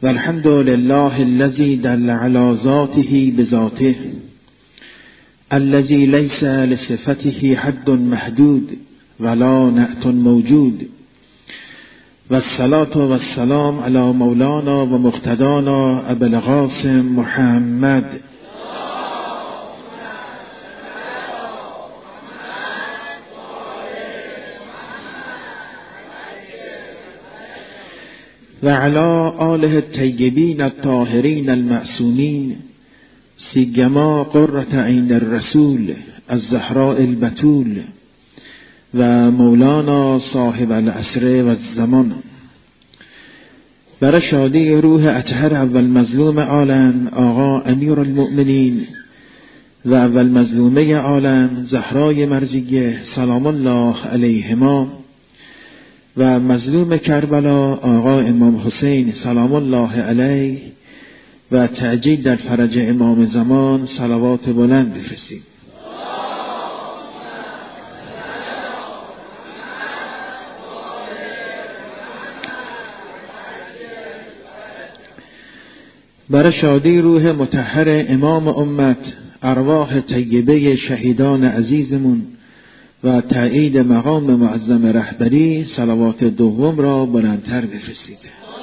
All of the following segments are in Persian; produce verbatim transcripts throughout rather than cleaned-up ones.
والحمد لله الذي دل على ذاته بذاته الذي ليس لصفته حد محدود ولا نعت موجود، والصلاة والسلام على مولانا ومقتدانا أبي القاسم محمد وعلى آله الطيبين الطاهرين المعصومين، سيما قرة عين الرسول الزهراء البتول و مولانا صاحب العصر و الزمان. برای شادی روح اطهر اول مظلوم عالم آقا امیر المؤمنین و اول مظلومه عالم زهرای مرضیه سلام الله علیهما و مظلوم کربلا آقا امام حسین سلام الله علیه و تعجیل در فرج امام زمان صلوات بلند بفرستید. برای شادی روح مطهر امام امت، ارواح طیبه شهیدان عزیزمون و تایید مقام معظم رهبری صلوات دوم را بلندتر بفرستید.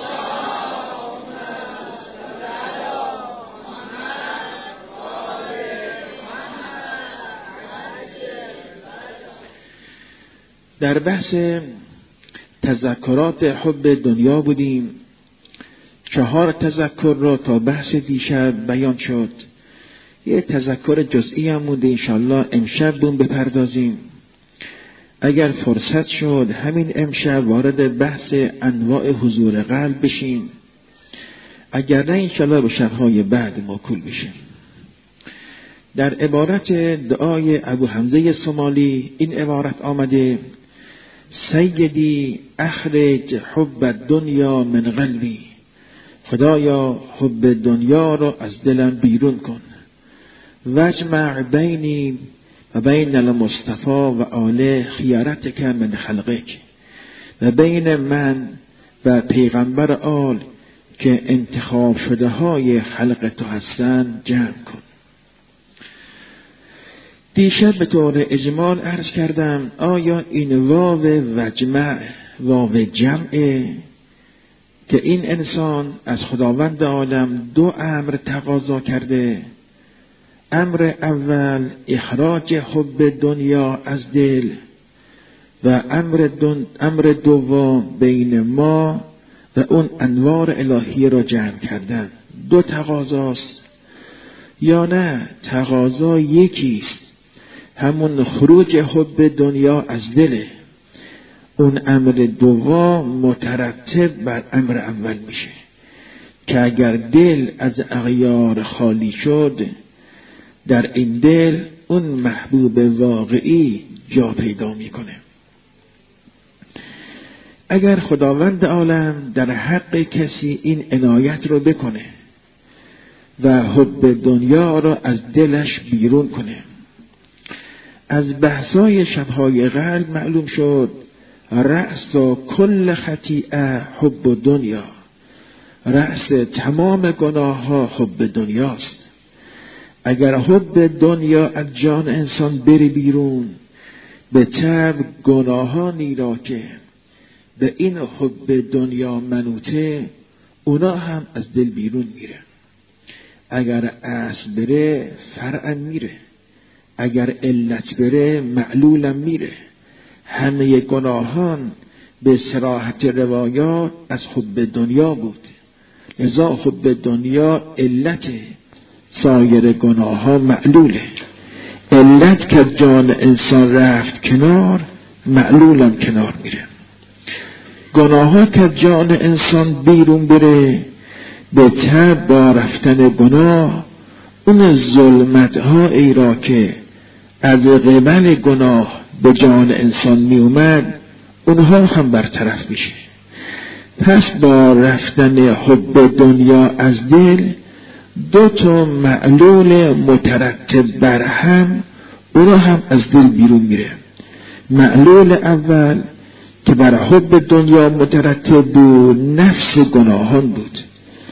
در بحث تذکرات حب دنیا بودیم. چهار تذکر را تا بحث دیشب بیان شد. یه تذکر جزئی هم مونده، انشالله امشب بون بپردازیم. اگر فرصت شد همین امشب وارد بحث انواع حضور قلب بشیم، اگر نه انشالله به شبهای بعد موکول بشیم. در عبارت دعای ابو حمزه سومالی این عبارت آمده: سیدی اخرج حب الدنیا من قلبی، خدایا حب دنیا را از دلم بیرون کن. واجمع بینی و بین المصطفى و آل خیارتک من خلقک، و بین من و پیغمبر آل که انتخاب شده های خلق تو هستن جمع کن. دیشب به طور اجمال عرض کردم آیا این واو وجمع واو جمعه که این انسان از خداوند عالم دو امر تقاضا کرده. امر اول اخراج حب دنیا از دل و امر, دن... امر دوم بین ما و اون انوار الهی را جمع کردن. دو تقاضاست یا نه؟ تقاضا یکیست، همون خروج حب دنیا از دله. اون امر دوم مترتب بر امر اول میشه که اگر دل از اغیار خالی شد، در این دل اون محبوب واقعی جا پیدا میکنه. اگر خداوند عالم در حق کسی این عنایت رو بکنه و حب دنیا رو از دلش بیرون کنه، از بحثای شبهای قلب معلوم شد رأس کل خطیئه حب دنیا، رأس تمام گناه ها حب دنیاست. اگر حب دنیا از جان انسان بری بیرون، به طبع گناهانی را که به این حب دنیا منوطه اونا هم از دل بیرون میره. اگر اصل بره فرع میره، اگر علت بره معلولم میره. همه گناهان به صراحت روایات از حب دنیا بود، لذا حب دنیا علت سایر گناه ها معلوله. علت که جان انسان رفت کنار، معلولم کنار میره. گناه ها که جان انسان بیرون بره، به طبع با رفتن گناه اون ظلمت ها ای را که از قبل گناه به جان انسان می اومد، اونها هم برطرف میشه. پس با رفتن حب دنیا از دل، دو تا معلول مترتب بر هم اونها هم از دل بیرون میره. معلول اول که بر حب دنیا مترتب بود نفس گناهان بود.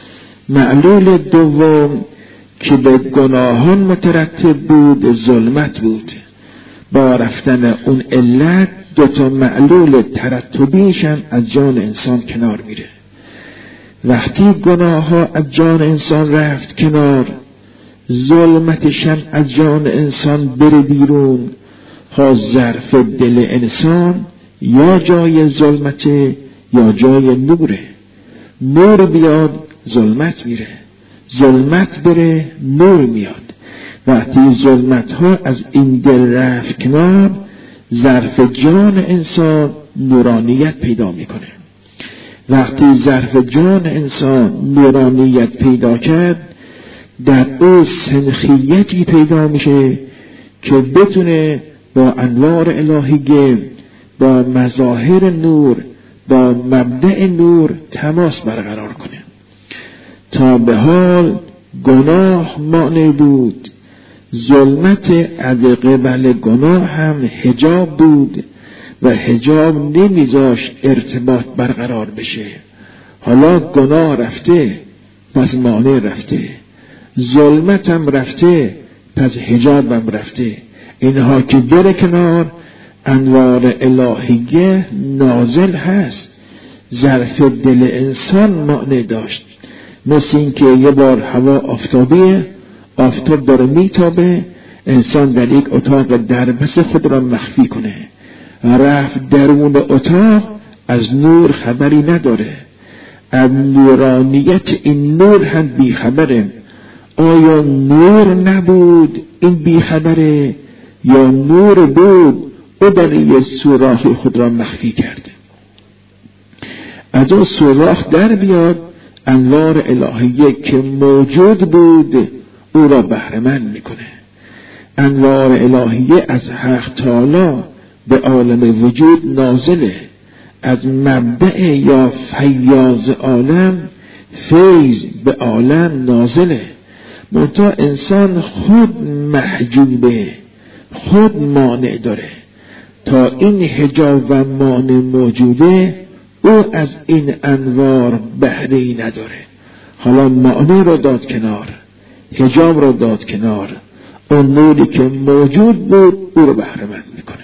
معلول دوم که به گناهان مترتب بود ظلمت بود. با رفتن اون علت دوتا معلول ترتبیش هم از جان انسان کنار میره. وقتی گناه ها از جان انسان رفت کنار، ظلمتش هم از جان انسان بره بیرون، ها ظرف دل انسان یا جای ظلمته یا جای نوره. نور بیاد ظلمت میره، ظلمت بره نور میاد. وقتی ظلمت ها از این دل رفت کنار، ظرف جان انسان نورانیت پیدا میکنه. وقتی ظرف جان انسان نورانیت پیدا کرد، در او سنخیتی پیدا میشه که بتونه با انوار الهیه، با مظاهر نور، با مبدأ نور تماس برقرار کنه. تا به حال گناه مانع بود، ظلمت از قبل گناه هم حجاب بود و حجاب نمیذاشت ارتباط برقرار بشه. حالا گناه رفته، پس مانع رفته، ظلمت هم رفته، پس حجاب هم رفته. اینها که بره کنار، انوار الهیه نازل هست. ظرف دل انسان مانع داشت، مثل این که یه بار هوا آفتابیه، آفتاب داره میتابه، انسان در یک اتاق دربست خود را مخفی کنه، رفت درون اتاق، از نور خبری نداره، از نورانیت این نور هم بیخبره. آیا نور نبود این بیخبره یا نور بود او در یه سوراخ خود را مخفی کرده؟ از اون سوراخ در بیاد، انوار الهیه که موجود بود او را بهره‌مند میکنه. انوار الهیه از حق تعالی به عالم وجود نازله، از مبدأ یا فیاض عالم فیض به عالم نازله. منتها انسان خود محجوبه، خود مانع داره. تا این حجاب و مانع موجوده، او از این انوار بهره‌ای نداره. حالا مانع رو داد کنار، حجاب رو داد کنار، اون نوری که موجود بود او رو بهره‌مند میکنه.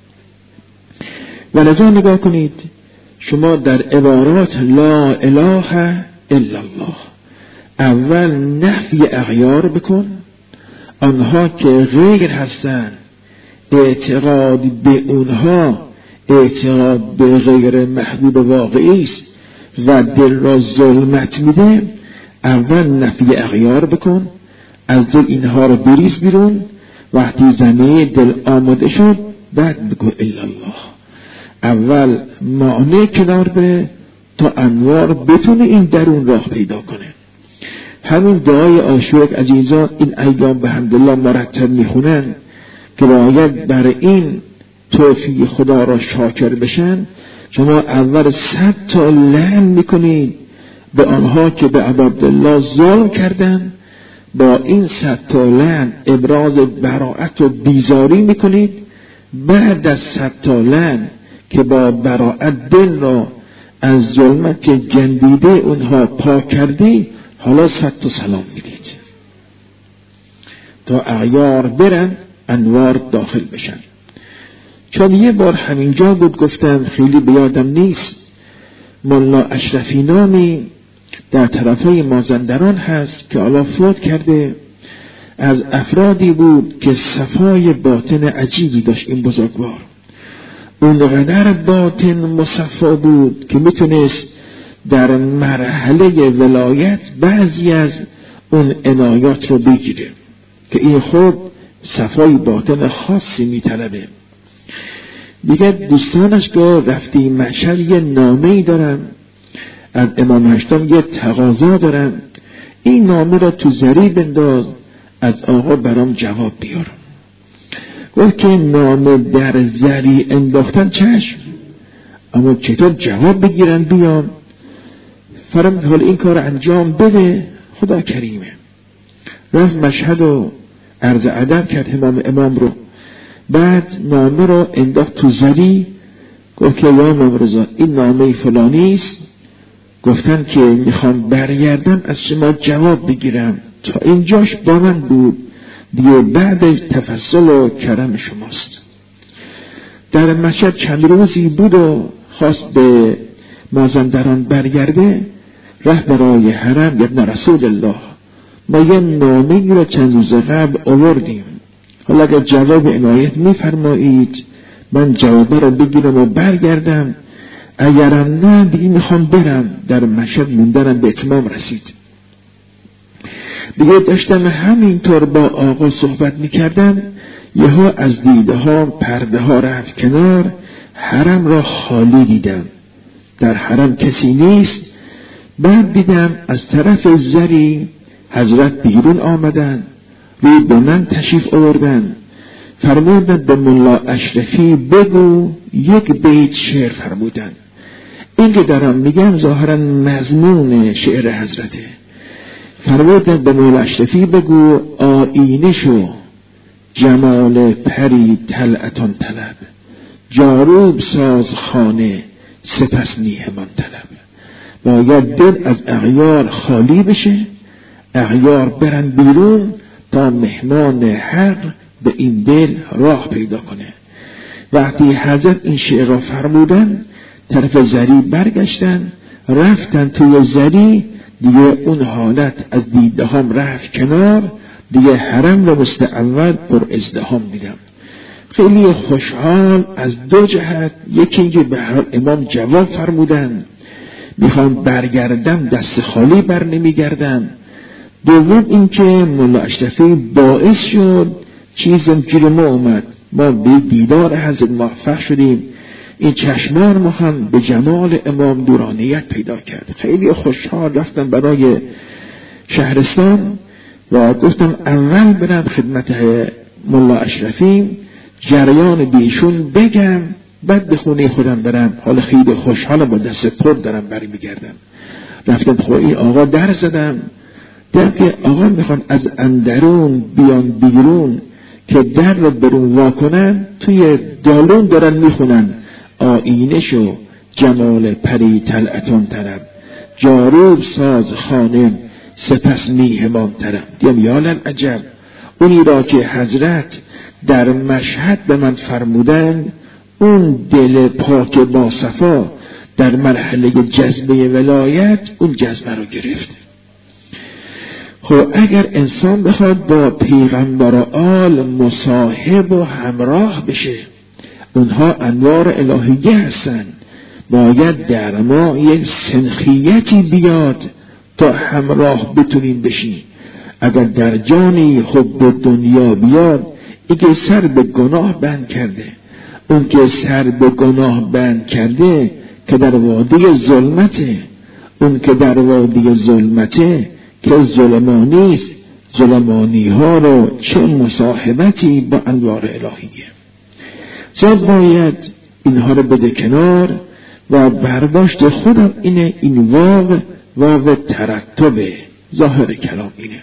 و لذا نگاه کنید، شما در عبارات لا اله الا الله اول نفی اغیار بکن، آنها که غیر هستند اعتقاد به اونها اعتقاد به غیر محبوب واقعی است و دل را ظلمت میده. اول نفی اغیار بکن، از دل اینها رو بریز بیرون. وقتی زمینه دل آماده شد، بعد بگو الا الله. اول مانع کنار بره تا انوار بتونه این درون راه پیدا کنه. همین دعای عاشق عزیزان این ایام به حمدالله مرتب میخونن که باید برای این توفیق خدا را شاکر بشن. شما اول صد تا لعن میکنید به آنها که به عبدالله ظلم کردن، با این صد تا لعن ابراز براءت و بیزاری میکنید. بعد از صد تا لعن که با براءت دل را از ظلمت گندیده اونها پاک کردی، حالا صد تا سلام میدید تا اغیار برن انوار داخل بشن. چون یه بار همینجا بود، گفتم خیلی بیادم نیست، مولانا اشرفی نامی در طرفه مازندران هست که حالا فوت کرده، از افرادی بود که صفای باطن عجیبی داشت. این بزرگوار اونقدر باطن مصفا بود که میتونست در مرحله ولایت بعضی از اون عنایات رو بگیره که این خود صفای باطن خاصی میطلبه. دیگه دوستانش که رفتی مشهد یه نامه‌ای دارن از امام هشتم، یه تقاضا دارن، این نامه را تو زری بنداز، از آقا برام جواب بیار. گفت که نامه در زری انداختن چشم، اما چطور جواب بگیرن بیان؟ فرمود حال این کار انجام بده، خدا کریمه. رفت مشهد و عرض ادب کرد امام امام رو، بعد نامه رو انداخت تو زری. گفت که یا امام رضا این نامه فلانی است. گفتن که میخوام برگردم از شما جواب بگیرم، تا اینجاش با من بود، دیگه بعد تفضل و کرم شماست. در مشهد چند روزی بود و خواست به مازندران برگرده، رفت برای حرم ابن رسول الله. ما یه نامه‌ای را چند روز قبل آوردیم، حالا اگر جواب عنایت میفرمایید من جواب را بگیرم و برگردم، اگرم نه دیگه میخوام برم. در مشهد موندنم به اتمام رسید. دیگه داشتم همینطور با آقا صحبت میکردم، یهو از دیده ها پرده ها رفت کنار، حرم را خالی دیدم، در حرم کسی نیست. بعد دیدم از طرف زری حضرت بیرون آمدن، روی به من تشریف آوردن، فرمودن به ملا اشرفی بگو یک بیت شعر فرمودن. این که دارم میگم ظاهرا مضمون شعر حضرته. فرمودن به ملا اشرفی بگو آینه شو، جمال پری طلعتان طلب، جاروب ساز خانه سپس میهمان طلب. باید دل از اغیار خالی بشه، اغیار برن بیرون تا مهمان حق به این دل راه پیدا کنه. وقتی حضرت این شعر را فرمودن، طرف زری برگشتن، رفتن توی زری، دیگه اون حالت از دیده هم رفت کنار، دیگه حرم و مستعمل پر ازدهام دیدم. خیلی خوشحال از دو جهت، یکی اینکه به هر امام جواب فرمودن میخوام برگردم دست خالی بر نمیگردم، دوم اینکه مولا اشرفی باعث شد چیزم گیر ما اومد، ما به دیدار حضرت موفق شدیم، این چشمان ما هم به جمال امام نورانیت پیدا کرد. خیلی خوشحال رفتم برای شهرستان و گفتم اول برم خدمت مولا اشرفی، جریان بیشون بگم، بعد به خونه خودم برم. حالا خیلی خوشحالم، با دست پر دارم بری میگردم. رفتم خونه آقا در زدم، در که آقا میخوان از اندرون بیان بیرون که در رو برون واکنن، توی دالون دارن میخونن آینه شو، جمال پری طلعتان طلب، جاروب ساز خانه سپس میهمان طلب. دیم یالن عجب، اونی را که حضرت در مشهد به من فرمودن، اون دل پاک با صفا در مرحله جذبه ولایت اون جذبه رو گرفت. خب اگر انسان بخواد با پیغمبر و آل مصاحب و همراه بشه، اونها انوار الهیه هستن، باید در ما یک سنخیتی بیاد تا همراه بتونیم بشیم. اگر در جانی حب دنیا بیاد، این که سر به گناه بند کرده، اون که سر به گناه بند کرده که در وادی ظلمته، اون که در وادی ظلمته که ظلمانی است، ظلمانی ها رو چه مصاحبتی با انوار الهیه. زاد باید اینها رو بده کنار و برداشت خودم اینه، این واو واو ترتبه، ظاهر کلام اینه.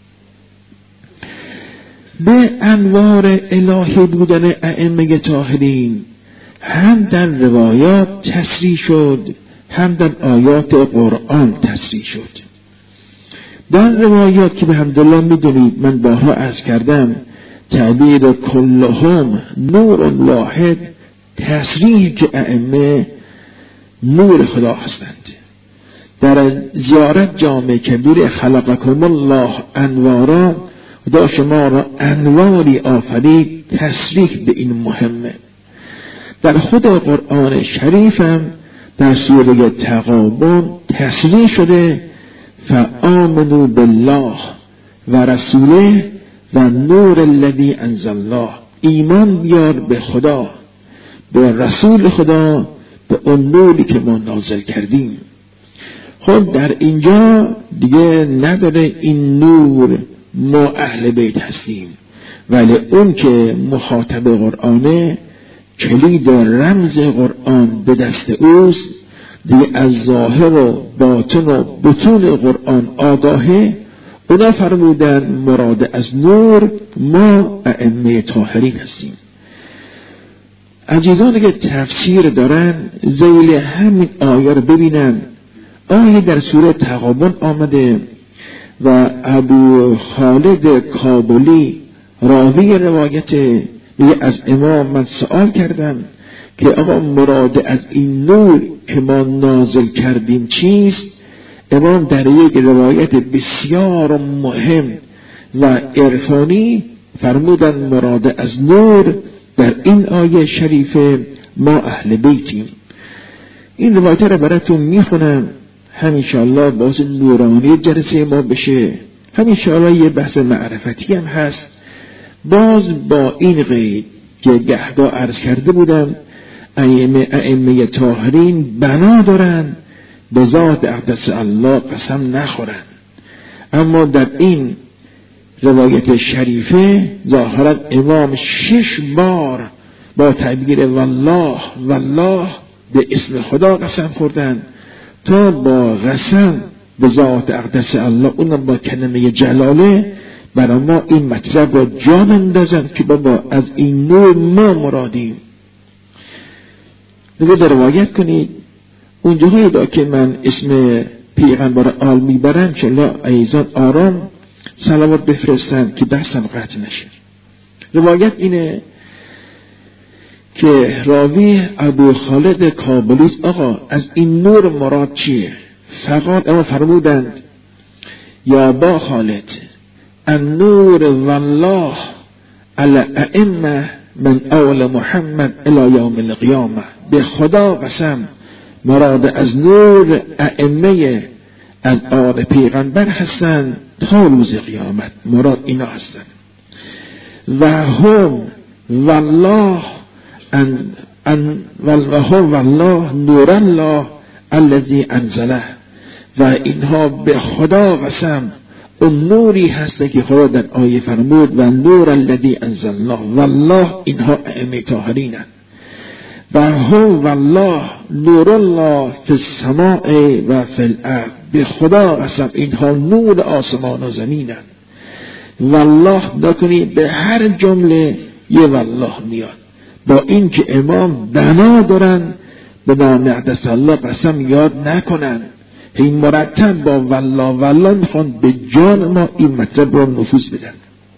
به انوار الهی بودن ائمه طاهرین هم در روایات تصریح شد، هم در آیات قرآن تصریح شد. در روایات که به حمدالله میدونید، من بارها عرض کردم، تعبیر کلهم نور واحد، تصریح که ائمه نور خدا هستند. در زیارت جامع کبیر خلقکم الله انوارا، خدا شما را انواری آفرید، تصریح به این مهمه. در خود قرآن شریفم در سوره تغابن تصریح شده فآمنوا بالله و رسوله و نور الذی انزل الله، ایمان بیار به خدا، به رسول خدا، به اون نوری که ما نازل کردیم. خب در اینجا دیگه نداره این نور ما اهل بیت هستیم، ولی اون که مخاطب قرآنه، کلید رمز قرآن به دست اوست، دیگه از ظاهر و باطن و بطون قرآن آگاهه. اونا فرمودن مراد از نور ما ائمه طاهرین هستیم. عزیزانی که تفسیر دارن ذیل همین آیه رو ببینن، آیه در سوره تغابن آمده و ابو خالد کابلی راوی روایت میگه از امام من سوال کردم که آقا مراد از این نور که ما نازل کردیم چیست؟ امام در یک روایت بسیار مهم و عرفانی فرمودن مراد از نور در این آیه شریفه ما اهل بیتیم. این روایت رو براتون میخونم، هم انشاءالله باز نورانی جلسه ما بشه، هم انشاءالله یه بحث معرفتی هم هست. باز با این قید که گهدا عرض کرده بودم ائمه ائمه طاهرین بنا دارن به ذات اقدس الله قسم نخورن، اما در این روایت شریفه ظاهرا امام شش بار با تعبیر والله والله به اسم خدا قسم خوردن تا با قسم به ذات اقدس الله اونم با کلمه جلاله برای ما این مطلب را جا بندازن که بابا از این نور ما مرادیم. دیگه در روایت کنید اونجایی دا که من اسم پیغمبر آل میبرم چلا ایزان آرام صلوات بفرستن که بحثم قطع نشه. روایت اینه که راوی ابو خالد کابلی آقا از این نور مراد چیه؟ فقط اما فرمودند یا با خالد النور والله علی ائمه من اول محمد الی یوم القیامه. به خدا قسم مراد از نور ائمه از آل پیغمبر هستند تا روز قیامت، مراد اینا هستند. و هم والله ان ان و هم والله نور الله الذی انزله. و اینها به خدا قسم اون نوری هست که خدا در آیه فرمود و نور الذی انزل الله. والله اینها ائمه طاهرینند. و هم والله نور الله فی السماء و فی الارض. به خدا قسم اینها نور آسمان و زمینند. والله نکنید به هر جمله یه والله میاد، با این که امام بنا دارن به نام اقدس الله قسم یاد نکنن، این مرتب با والله والله میخوان به جان ما این مطلب رو نفوذ بدن.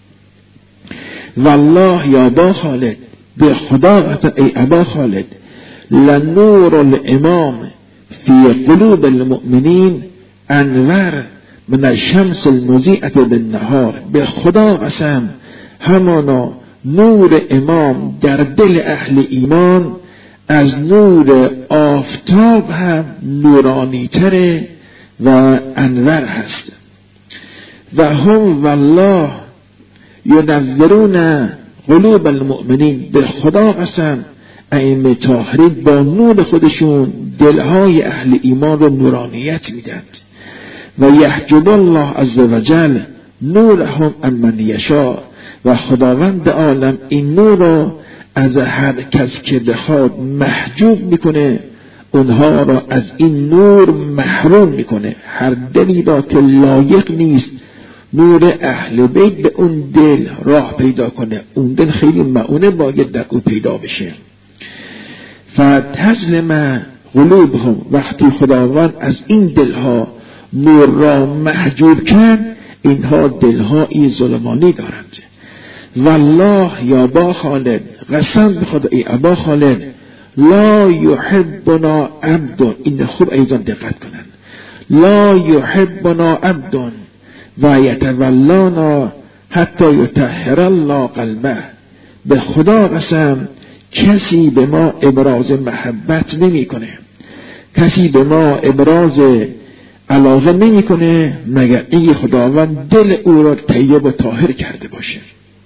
والله یا با خالد به خدا قسم ای ابا خالد لنور الامام فی قلوب المؤمنین انور من الشمس المضیئة بالنهار. به خدا قسم همانا نور امام در دل اهل ایمان از نور آفتاب هم نورانی تره و انور هست. و هم والله ینورون قلوب المؤمنین. به خدا قسم ائمه طاهرین با نور خودشون دلهای اهل ایمان رو نورانیت میدند. و یحجب الله عز وجل نورهم عمن یشاء. و خداوند عالم این نور رو از هر کس که بخواد محجوب میکنه، اونها را از این نور محروم میکنه. هر دلی را که لایق نیست نور اهل بیت به اون دل راه پیدا کنه، اون دل خیلی معونه باید در او پیدا بشه. فتظلم قلوبهم. وقتی خداوند از این دلها نور را محجوب کرد، اینها دلهایی ظلمانی دارند. والله یا با خالد قسم بخدا ای ابا خالد لا یحبنا عبد. این خوب ایزان دقت کنند. لا یحبنا عبد و یتولانا حتی یطهر الله قلبه. به خدا قسم کسی به ما ابراز محبت نمی کنه، کسی به ما ابراز علاقه نمی کنه مگر این خداوند دل او را طیب و طاهر کرده باشه.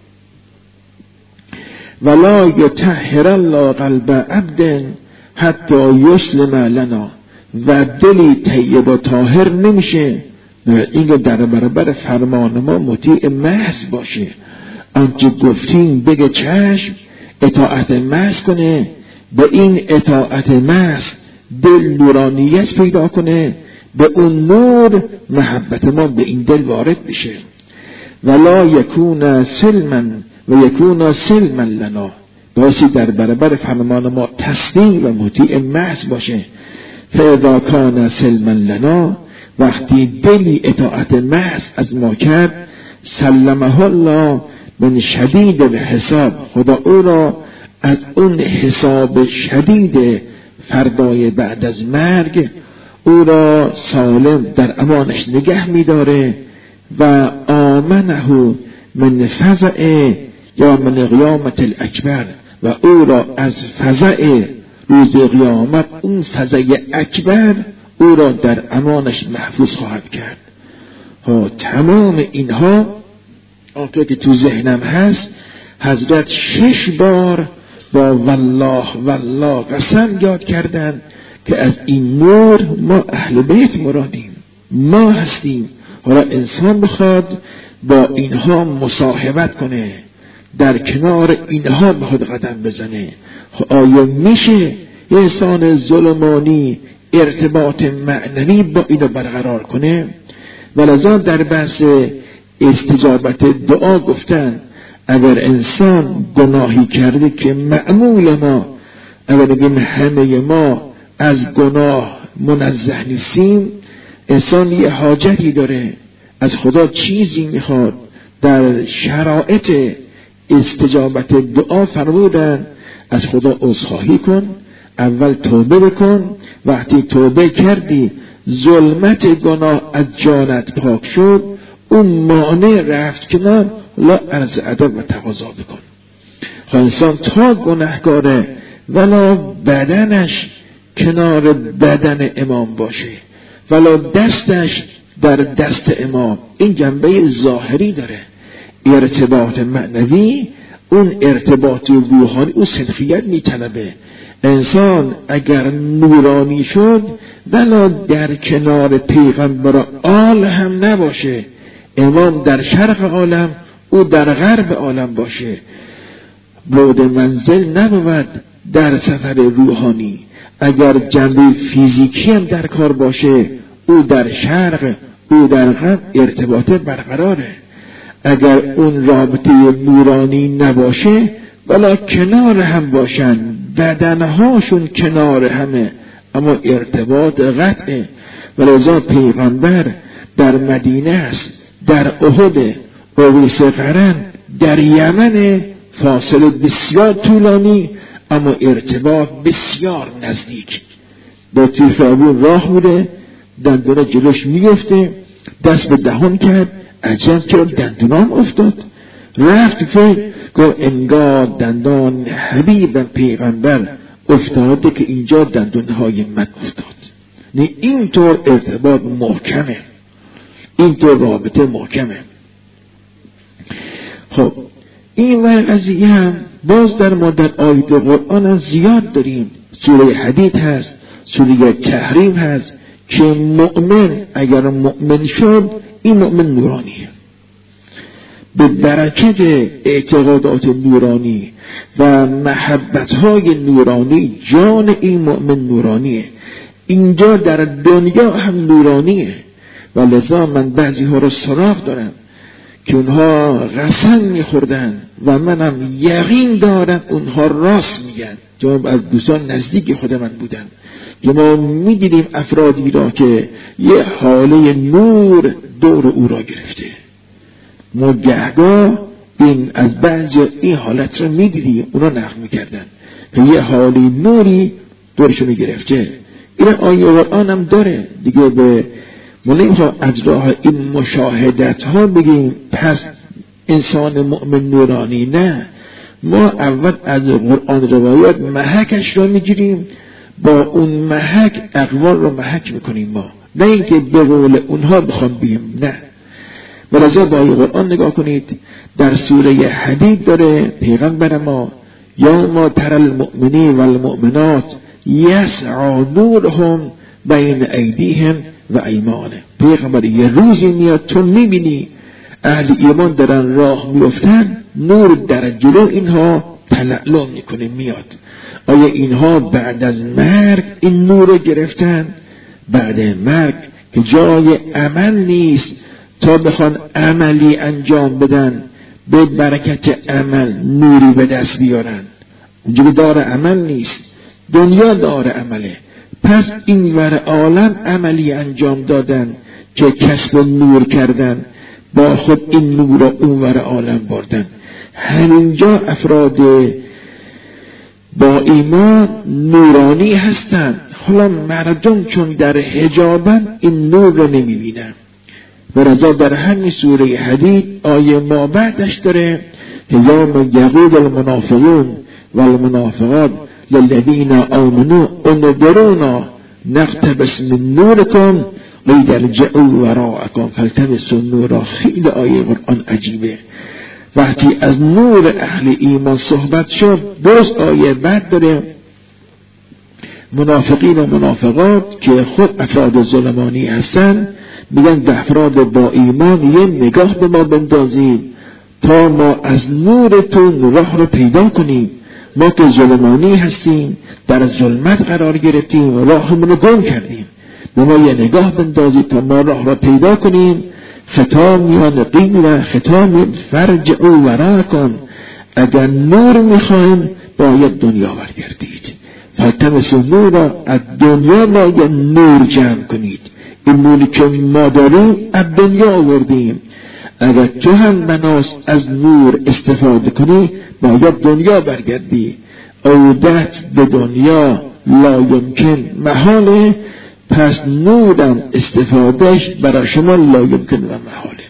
ولا یطهر الله قلب عبد حتی یسلم لنا. و دلی طیب و طاهر نمیشه این در برابر فرمان ما مطیع محض باشه. آنچه گفتیم بگه چشم، اطاعت محض کنه، به این اطاعت محض دل نورانیت پیدا کنه، به اون نور محبت ما به این دل وارد بشه. ولا یکون سلما و یکون سلما لنا. باسی در برابر فرمان ما تسلیم و مطیع محض باشه. فاذا کان سلما لنا، وقتی دلی اطاعت محض از ما کرد، سلمه الله من شدید الحساب، خدا او را از اون حساب شدید فردای بعد از مرگ او را سالم در امانش نگه می‌داره و آمنه من فزع یا من قیامت الاکبر، و او را از فزع روز قیامت، اون فزع اکبر، او را در امانش محفوظ خواهد کرد. ها تمام اینها آنطور که تو ذهنم هست، حضرت شش بار با والله والله قسم یاد کردن که از این نور ما اهل بیت مرادیم، ما هستیم. حالا انسان بخواد با اینها مصاحبت کنه، در کنار اینها بخواد قدم بزنه، آیا میشه یه انسان ظلمانی ارتباط معنوی با اینو برقرار کنه؟ ولذا در بحث استجابت دعا گفتن اگر انسان گناهی کرده که معمول ما، اگر بگیم همه ما از گناه منزه نیستیم، انسان یه حاجتی داره، از خدا چیزی میخواد. در شرایط استجابت دعا فرمودن از عذرخواهی عذرخواهی کن، اول توبه بکن، وقتی توبه کردی ظلمت گناه از جانت پاک شد، اون مانع رفت کنار، لا عرض ادب و تقاضا بکن. خب انسان تا گناهکاره ولا بدنش کنار بدن امام باشه، ولا دستش در دست امام، این جنبه ظاهری داره. ارتباط معنوی اون ارتباط روحانی اون صنفیت میطلبه. انسان اگر نورانی شد ولا در کنار پیغمبر آل هم نباشه، امام در شرق عالم او در غرب عالم باشه، بعد منزل نبود در سفر روحانی. اگر جنبه فیزیکی هم در کار باشه، او در شرق او در غرب ارتباط برقراره. اگر اون رابطه نورانی نباشه ولا کنار هم باشن، بدنهاشون کنار همه، اما ارتباط قطعه. ولذا پیغمبر در مدینه است، در احد، اویس قرن، در یمن، فاصله بسیار طولانی اما ارتباط بسیار نزدیک. با طیف ابو راه بوده، دندونه جلوش میگفته، دست به دهان کرد، عجب که دندونام افتاد، رفت فکر گفت انگار دندان حبیب پیغمبر افتاده که اینجا دندونهای من افتاد. نه اینطور ارتباط محکمه، اینطور رابطه محکمه. خب این ور قضیه هم باز در ما در آیات قرآن هم زیاد داریم. سوره حدید هست، سوره تحریم هست که مؤمن اگر مؤمن شد، این مؤمن نورانیه، به برکت اعتقادات نورانی و محبتهای نورانی جان این مؤمن نورانیه، اینجا در دنیا هم نورانیه. و لذا من بعضی ها رو سراغ دارم که اونها قسم میخوردن و منم یقین دارم اونها راست میگن. جواب از دوستان نزدیک خود من بودن که ما میدیدیم افرادی را که یه حاله نور دور او را گرفته. ما گهگاه این از بعضی این حالت را میدیدیم، اونا نقل میکردن که یه حاله نوری دورشو میگرفته. این آیه قرآن هم داره دیگه. به ملیها از راه این مشاهدت ها بگیم پس انسان مؤمن نورانی، نه، ما اول از قرآن روایات محکش را میگیریم، با اون محک اقوال را محک میکنیم ما، نه اینکه به قول اونها بخوام بگیم، نه. ولذا با این قرآن نگاه کنید، در سوره حدید داره پیغمبر ما یا ما تر المؤمنین و المؤمنات یسعی نورهم بین ایدیهم و ایمانه. پیغمبر یه روزی میاد تو میبینی اهل ایمان دارن راه میفتن، نور در جلو اینها تلألؤ میکنه میاد. آیا اینها بعد از مرگ این نور رو گرفتن؟ بعد مرگ که جای عمل نیست تا بخوان عملی انجام بدن، به برکت عمل نوری به دست بیارن. اونجا دار عمل نیست، دنیا دار عمله. پس این ور عالم عملی انجام دادن که کسب نور کردن، با خود این نور را اون ور عالم بردن. همینجا افراد با ایمان نورانی هستند. حالا مردم چون در حجابن این نور رو نمیبینن. ورضا در همین سوره حدید آیه ما بعدش داره یوم یقول المنافقون والمنافقات للذین آمنوا انظرونا نقتبس من نورکم قیل ارجعوا وراءکم فالتمسوا النور. خیلی آیه قرآن عجیبه. وقتی از نور اهل ایمان صحبت شد، درست آیه بعد داره منافقین و منافقات که خود افراد ظلمانی هستن میگن به افراد با ایمان یه نگاه به ما بندازید تا ما از نورتون راه رو پیدا کنیم. ما که ظلمانی هستیم، در ظلمت قرار گرفتیم و راهمون رو گم کردیم، به ما یه نگاه بندازید تا ما راه رو پیدا کنیم. خطاب میان قیل خطاب فرجعوا وراءکم، اگر نور میخوایم باید دنیا برگردید. فالتمسوا النور، از دنیا باید نور جمع کنید. این نوری که ما داریم از دنیا آوردیم. اگر تو هم بناس از نور استفاده کنی باید دنیا برگردی. عودت به دنیا لا یمکن، محاله. پس نورم استفادهش برای شما لا یمکن و محاله.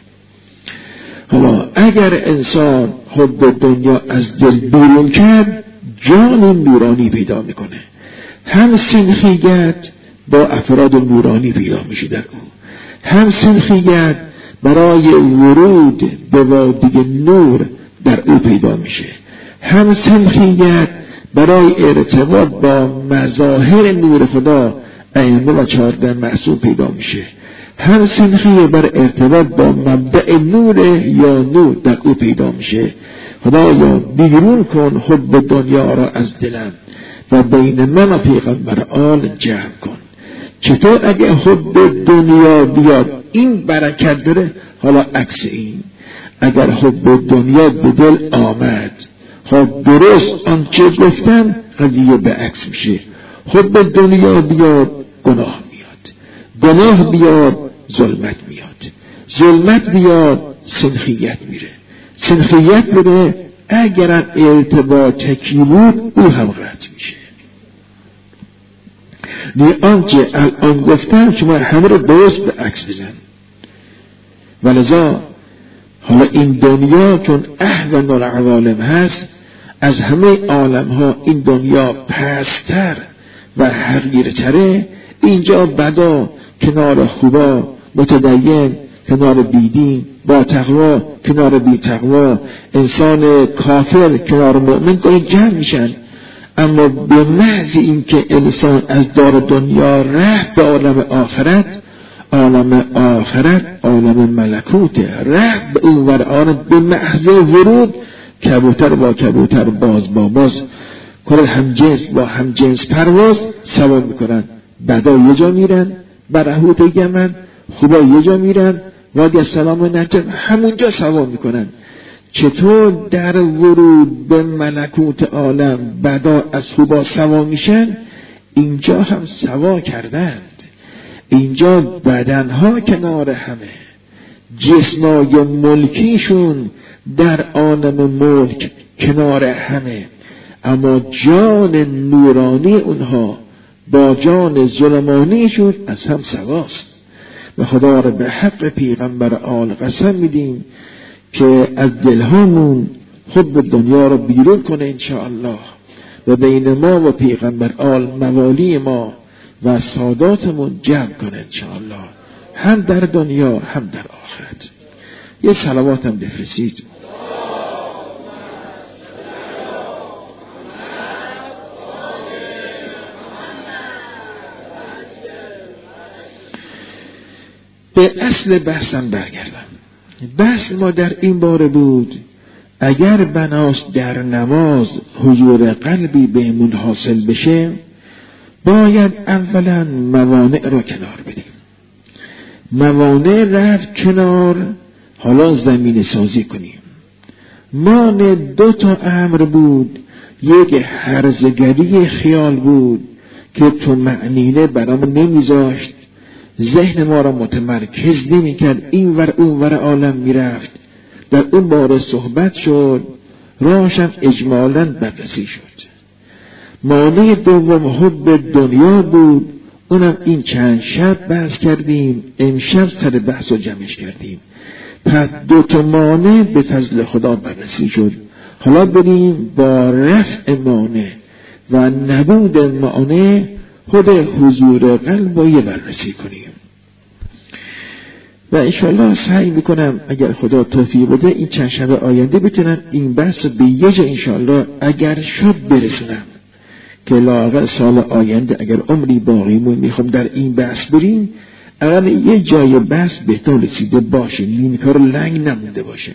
حالا اگر انسان حب دنیا از دل بیرون کرد، جان نورانی پیدا میکنه. هم سنخیت با افراد نورانی پیدا میشه در او، هم سنخیت برای ورود به وادی نور در او پیدا میشه، هم سنخیت برای ارتباط با مظاهر نور خدا ائمه و چهارده معصوم پیدا میشه، هم سنخیه بر ارتباط با مبدأ نور یا نور در او پیدا میشه. خدایا بیرون کن حب دنیا را از دلم و بین من و پیغمبر آل جمع کن. چطور اگه حب دنیا بیاد این برکت داره؟ حالا عکس این، اگر حب دنیا به دل آمد، خب درست آنچه گفتم قضیه به عکس میشه. حب دنیا بیاد گناه میاد، گناه بیاد ظلمت میاد، ظلمت بیاد سنخیت میره، سنخیت بره اگر ارتباط کی بود او هم قطع میشه. نه آنچه الان گفتم شما همه رو درست به عکس بزن. ولذا حالا این دنیا چون احون العوالم هست، از همه عالم ها این دنیا پستر و حقیرتره. اینجا بدا کنار خوبا، متدین کنار بیدین، با تقوا کنار بی تقوا، انسان کافر کنار مؤمن که جمع میشن. اما به محض اینکه انسان از دار دنیا رفت به عالم آخرت، عالم آخرت عالم ملکوته، رفت به اون ور عالم، به محض ورود کبوتر با کبوتر، باز با باز، کل همجنس با همجنس پرواز سوا میکنن. بدا یه جا میرن، برهوت یمن، خوبا یه جا میرن، وادی السلام و نجف همونجا سوا میکنن. چطور در ورود به ملکوت عالم بدا از خوبا سوا میشن؟ اینجا هم سوا کردند. اینجا بدنها کنار همه، جسمای ملکیشون در عالم ملک کنار همه، اما جان نورانی اونها با جان ظلمانیشون از هم سواست. و خدا را به حق پیغمبر آل قسم میدیم که از دلهامون حب دنیا رو بیرون کنه انشاءالله و بین ما و پیغمبر آل موالی ما و ساداتمون جمع کنه انشاءالله، هم در دنیا هم در آخرت. یه صلوات هم بفرستید. به اصل بحثم برگردم. بحث ما در این باره بود اگر بناس در نماز حضور قلبی بهمون حاصل بشه، باید اولا موانع رو کنار بدیم. موانع رفت کنار، حالا زمین سازی کنیم. مانع دو تا امر بود. یک هرزگری خیال بود که تو معنینه برامون نمیذاشت، ذهن ما را متمرکز نمیکرد، این ور اون ور عالم میرفت. در اون باره صحبت شد، راهشم اجمالاً بررسی شد. مانع دوم حب دنیا بود، اونم این چند شب بحث کردیم، امشب سر بحث و جمعش کردیم. پس دو تا مانع به فضل خدا بررسی شد. حالا بریم با رفع مانع و نبود مانع خود حضور قلب رو بررسی کنیم و انشاءالله سعی میکنم اگر خدا توفیق بده این چند شب آینده بتونم این بحث به یه جا انشاءالله اگر شد برسونم که لااقل سال آینده اگر عمری باقی مون میخوام در این بحث بریم، اگر یه جای بحث بهتون رسیده باشه، این کار لنگ نمونده باشه.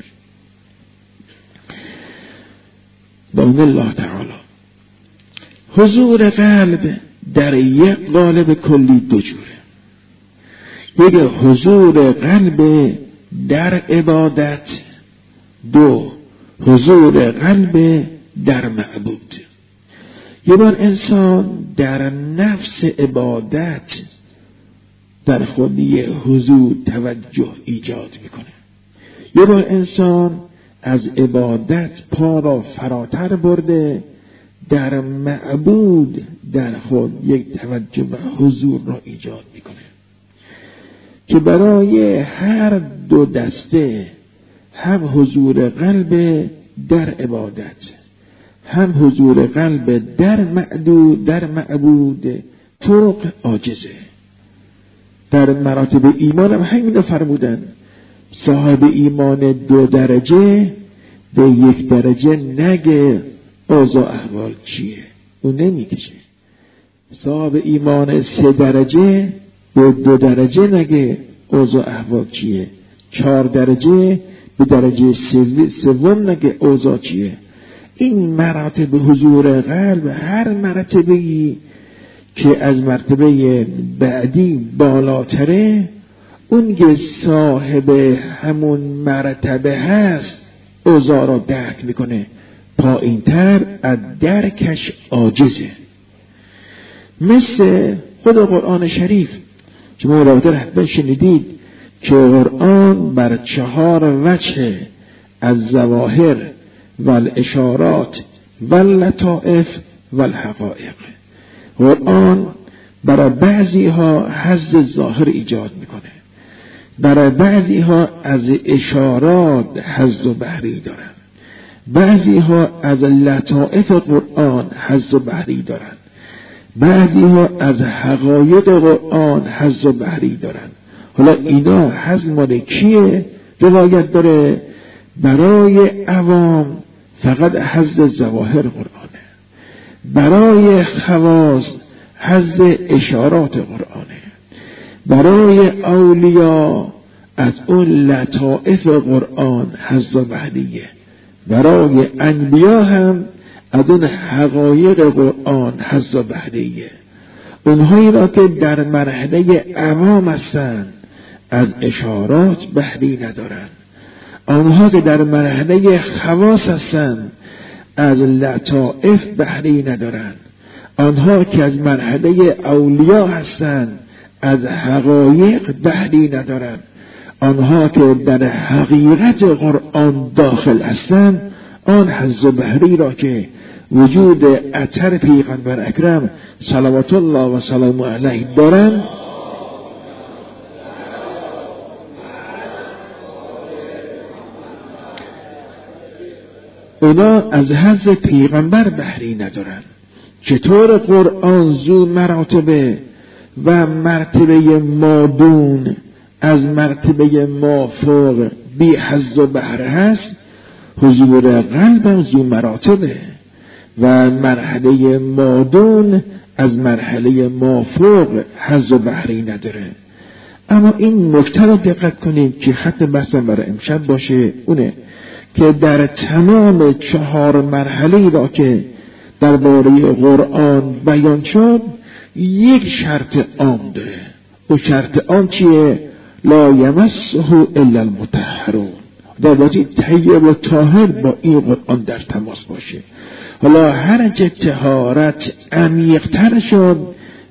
با الله تعالی حضور قلب در یک قالب کلی دو جوره. یک حضور قلب در عبادت، دو حضور قلب در معبود. یه بار انسان در نفس عبادت در خود یه حضور توجه ایجاد میکنه، یه بار انسان از عبادت پا را فراتر برده، در معبود در خود یک توجه و حضور را ایجاد میکنه که برای هر دو دسته هم حضور قلب در عبادت هم حضور قلب در معبود در معبود طرق عاجزه. در مراتب ایمان هم همین رو فرمودن، صاحب ایمان دو درجه به یک درجه نگه اوضاع احوال چیه، اون نمیکشه. صاحب ایمان سه درجه به دو درجه نگه اوضاع احوال چیه، چهار درجه به درجه سوم نگه اوضاع چیه. این مراتب حضور قلب هر مرتبه‌ای که از مرتبه بعدی بالاتره، اون که صاحب همون مرتبه هست اوضاع را درک میکنه، پایین‌تر از درکش عاجزه. مثل خود قرآن شریف شما رابطه حتما شنیدید که قرآن بر چهار وجه از ظواهر و الاشارات و اللطائف و الحقائق، قرآن برای بعضی ها حظ ظاهر ایجاد میکنه، برای بعضی ها از اشارات حظ و بهری دارن، بعضی ها از لطائف قرآن حظ و بهری دارن، بعضی ها از حقایق قرآن حظ و بهری دارن. حالا اینا حظ مال کیه؟ روایت داره برای عوام فقط حظ ظواهر قرآنه، برای خواص حظ اشارات قرآنه، برای اولیاء از اون لطائف قرآن حظ و بهریه، برای انبیا هم از اون حقایق قرآن حظ و بهریه. اونهایی را که در مرحله عوام هستند از اشارات بهری ندارن، آنها که در مرحله خواص هستند از لطائف بهری ندارن، آنها که از مرحله اولیاء هستند از حقایق بهری ندارن، آنها که در حقیقت قرآن داخل هستند آن حظ و بهری را که وجود اثر پیغمبر اکرم صلوات الله و سلام علیه دارند اونا از حظ پیغمبر بهری ندارن. چطور قرآن ذو مراتبه و مرتبه مادون از مرتبه مافوق بی حظ و بهره هست، حضور قلب هم ذو مراتبه و مرحله مادون از مرحله مافوق حظ و بهره نداره. اما این نکته رو دقت کنید که خط بحثم برای امشب باشه، اونه که در تمام چهار مرحله را که درباره قرآن بیان شد یک شرط عام داره. و شرط عام چیه؟ لا یمسه الا المطهرون. در بازی طیب و طاهر با این قرآن در تماس باشه. حالا هر چه طهارت عمیق‌تر شد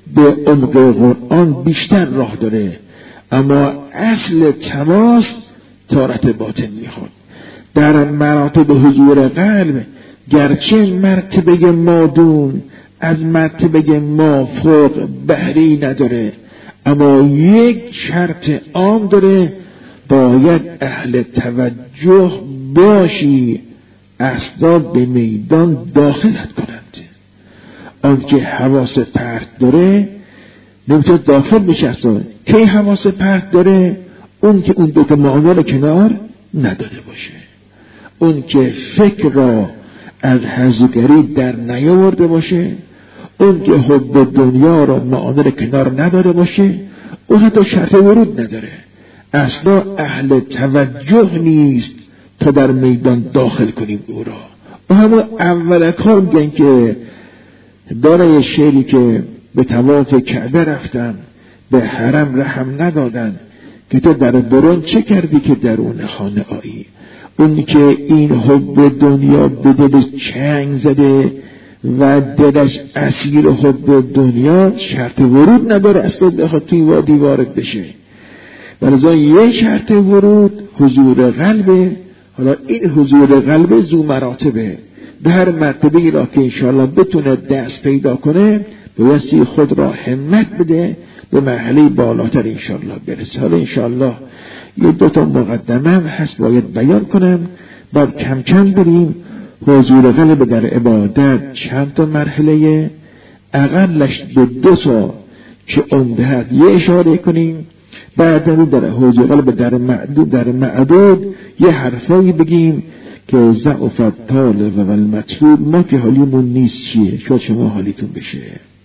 به عمق قرآن بیشتر راه داره، اما اصل تماس طهارت باطن میخواد. در مراتب حضور قلب گرچه مرتبه مادون از مرتبه ما فوق بهری نداره، اما یک شرط عام داره، باید اهل توجه باشی اسباب به میدان داخلت کنند. آنکه حواس پرت داره نمیتونه داخل بشه. اصلا کی حواس پرت داره؟ اون که اون دوتا معنا رو کنار نداده باشه، اون که فکر را از حضوگری در نیاورده باشه، اون که حب دنیا را معنا رو کنار نداده باشه، اون حتی شرط ورود نداره، اصلا اهل توجه نیست تا در میدان داخل کنیم او را. و همون اول کار میگن که داره شعری که به طواف کعبه رفتن به حرم رحم ندادن که تو در درون چه کردی که درون خانه آیی. اون که این حب دنیا به دل چنگ زده و دلش اسیر حب دنیا شرط ورود نداره، اصلا بخواد توی وادی وارد بشه. ولذا یک شرط ورود حضور قلبه. حالا این حضور قلب ذو مراتبه، به هر مرتبه ای را که انشاءالله بتونه دست پیدا کنه بایستی خود را همت بده به مرحله بالاتر انشاءالله برسه. حالا انشاءالله یه دوتا مقدمه هم هست باید بیان کنم، باید کم کم بریم. حضور قلب در عبادت چند تا مرحله، اقلش به دو تا که عمدهت یه اشاره کنیم، بعد در حضور قلب در معدود در معدود یه حرفایی بگیم که ضعف طالب و المطلوب. ما که حالیمون نیست چیه، شاید شما حالیتون بشه.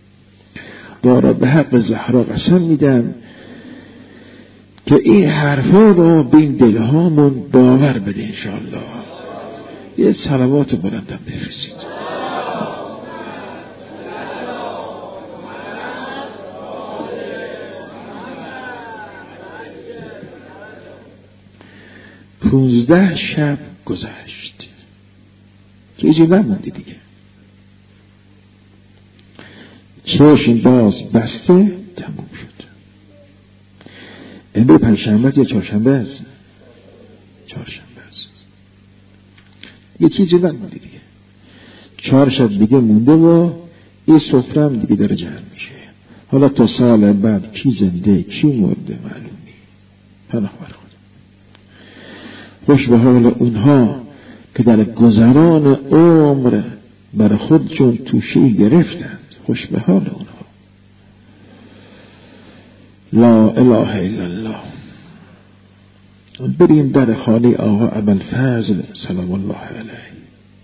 دارا به حق زهرا قسم میدم که این حرفا رو به این دلهامون باور بده انشاءالله. یه صلوات بلندم بفرستید. پونزده شب گذشت که ایجی نموندی دیگه، چشم باز بسته تموم شد. امروز پنجشنبه یا چهارشنبه است؟ چهارشنبه است. یه چیزی نموندی دیگه، چهار شب دیگه مونده و این سفره هم دیگه داره جمع میشه. حالا تا سال بعد کی زنده کی مرده معلوم نیست. پناه بر خود. خوش به حال اونها که در گذران عمر بر خودشون توشی گرفتند. خوش به حال اونها. لا اله الا الله. بریم در خانه آقا ابوالفضل سلام الله علیه.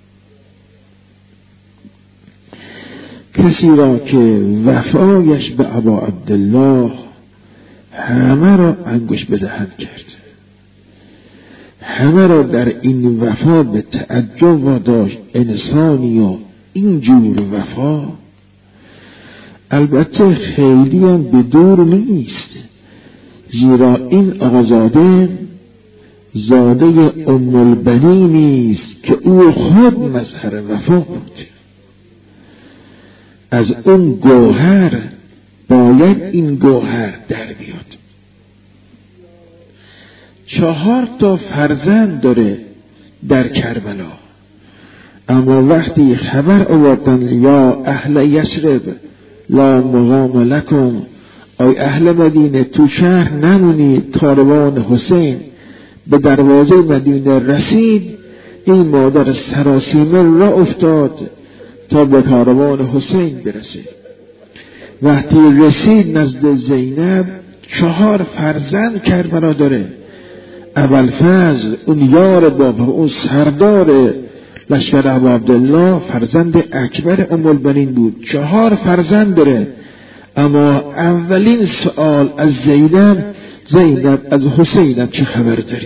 کسی را که وفایش به ابا عبدالله همه را انگوش بدهند کرد، همه را در این وفا به تعجب و داشت. انسانی و اینجور وفا البته خیلی هم به دور نیست، زیرا این آقازاده زاده ام البنینی است که او خود مظهر وفا بود. از اون گوهر باید این گوهر در بیاد. چهار تا فرزند داره در کربلا، اما وقتی خبر آوردن یا اهل یثرب لا مقام لکم، ای اهل مدینه تو شهر نمونید، کاروان حسین به دروازه مدینه رسید، این مادر سراسیمه را افتاد تا به کاروان حسین برسه. وقتی رسید نزد زینب، چهار فرزند کربلا داره. ابوالفضل اون یار بابا، اون سردار لشکر ابا عبدالله، فرزند اکبر ام البنین بود. چهار فرزند داره، اما اولین سوال از زینب، زینب از حسینم چه خبر داری؟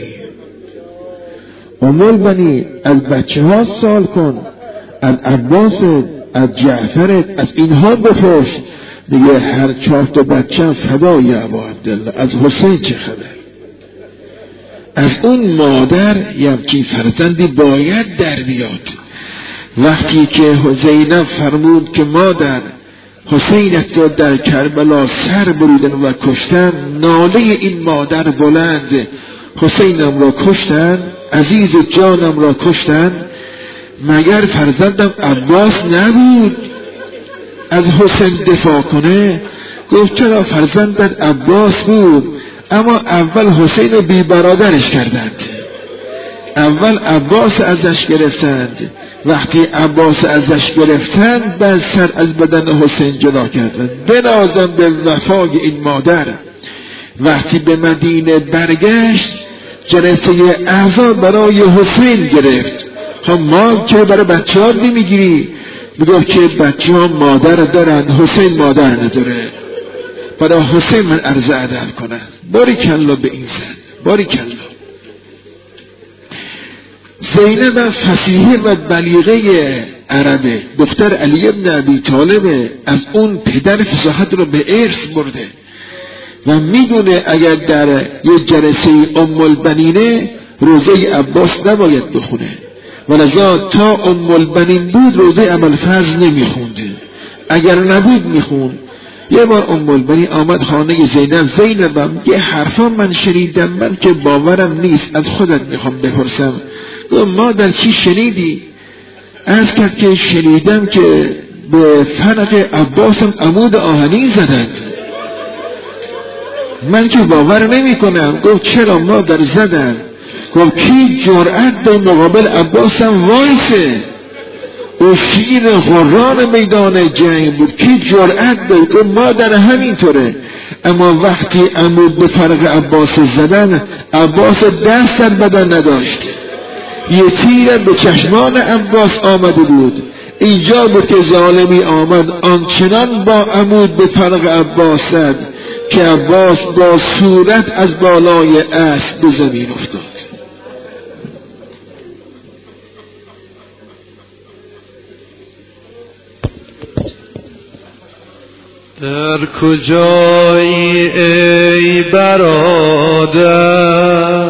ام البنین از بچه ها سوال کن، از عباس، از جعفرت، از اینها بپرس. دیگه هر چهار تا بچه فدای ابا عبدالله، از حسین چه خبر؟ از اون مادر یمچی فرزندی باید در بیاد. وقتی که زینب فرمود که مادر حسینت را در کربلا سر بریدن و کشتن. ناله این مادر بلند، حسینم را کشتن، عزیز جانم را کشتن. مگر فرزندم عباس نبود از حسین دفاع کنه؟ گفت چرا، فرزندت عباس بود، اما اول حسین بی برادرش کردند. اول عباس ازش گرفتند، وقتی عباس ازش گرفتند بعد سر از بدن حسین جدا کردند. بنازم به وفای این مادر. وقتی به مدینه برگشت جلسه اعضا برای حسین گرفت. خب ما که برای بچه ها نمیگیری؟ میگفت که بچه ها مادر دارن، حسین مادر نداره، برای حسین من عرض ادب کنم. باری کلا به این زن، باری کلا. زینب فصیحه و بلیغه عربه، دختر علی ابن ابی طالبه، از اون پدر فصاحت رو به ارث برده و میدونه اگر در یه جلسه ام البنینه روزه عباس نباید بخونه، ولذا تا ام البنین بود روزه ابوالفضل نمیخونده، اگر نبود میخوند. یه بار ام البنین آمد خانه زینب، زینبم یه حرفا من شنیدم من که باورم نیست، از خودت میخوام بپرسم. گفت مادر چی شنیدی؟ عرض کرد که شنیدم که به فرق عباسم عمود آهنین زدند. من که باور نمی کنم. گفت چرا مادر زدن؟ گفت کی جرأت به مقابل عباسم وایسه؟ او شیر غران میدان جنگ بود، کی جرأت به؟ گفت مادر همینطوره. اما وقتی عمود به فرق عباس زدن، عباس دست در بدن نداشت، یه تیر به چشمان عباس آمده بود. اینجا بود که ظالمی آمد آنچنان با عمود به فرق عباس زد که عباس با صورت از بالای اسب به زمین افتاد. در کجایی ای برادر،